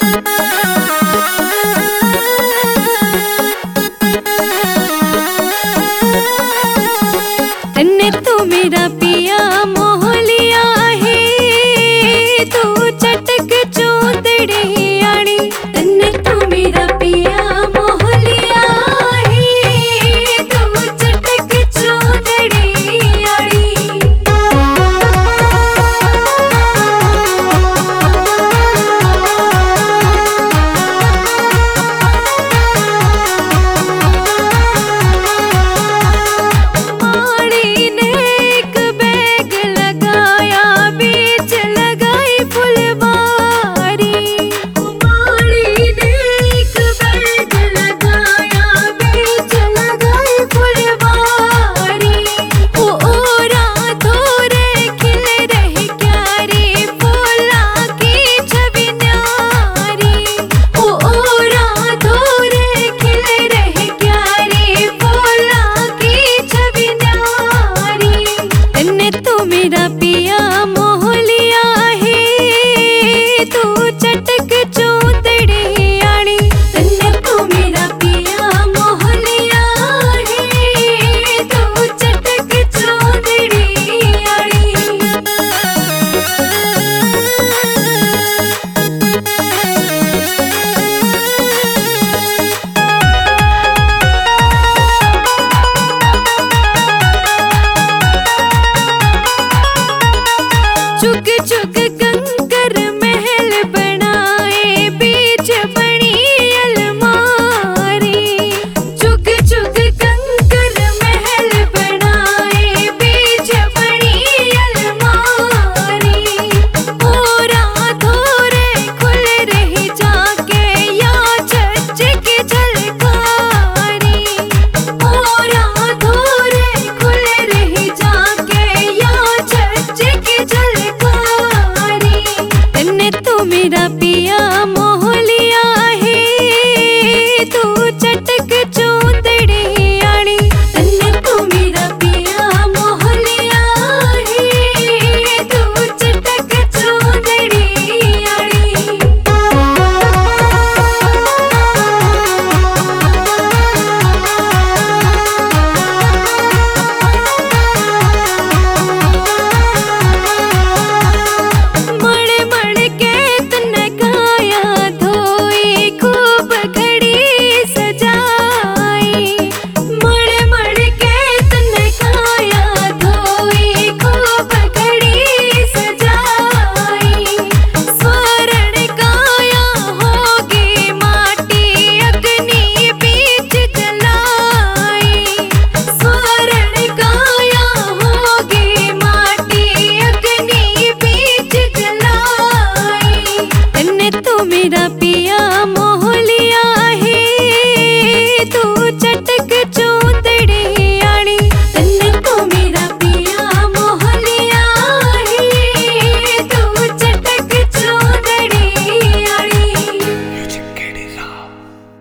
तन्ने तू मेरा पिया मोह लिया है, तू चटक चौंदड़ी आड़ी। तन्ने तू मेरा पिया मोह लिया है, तू चटक चौंदड़ी आड़ी। मेरा पिया मोह लिया है, तू चटक चौंदड़ी आड़ी। तन्ने तू मेरा पिया मोह लिया है, तू चटक चौंदड़ी आड़ी। चुग चुग कंकर महल बनाए, बीच बनी अलमारी। चुग चुग कंकर महल बनाए, बीच बनी अलमारी। ओरा धोरे खुल रही जाके या छज्ज की झलकारी। ओरा धोरे खुल रही जाके या छज्ज की झलकारी। तन्ने तू मेरा पिया मोह लिया है, तू चटक चौंदड़ी आड़ी। तन्ने तू मेरा पिया मोह लिया है, तू चटक चौंदड़ी आड़ी। मड़ मड़ के तन्ने काया धोई, खूब घड़ी सजाई। मड़ मड़ के तन्ने काया धोई, खूब घड़ी सजाई। स्वर्ण काया होगी माटी, अग्नि बीच जलाई। स्वर्ण काया होगी माटी, अग्नि बीच जलाई। तन्ने तू मेरा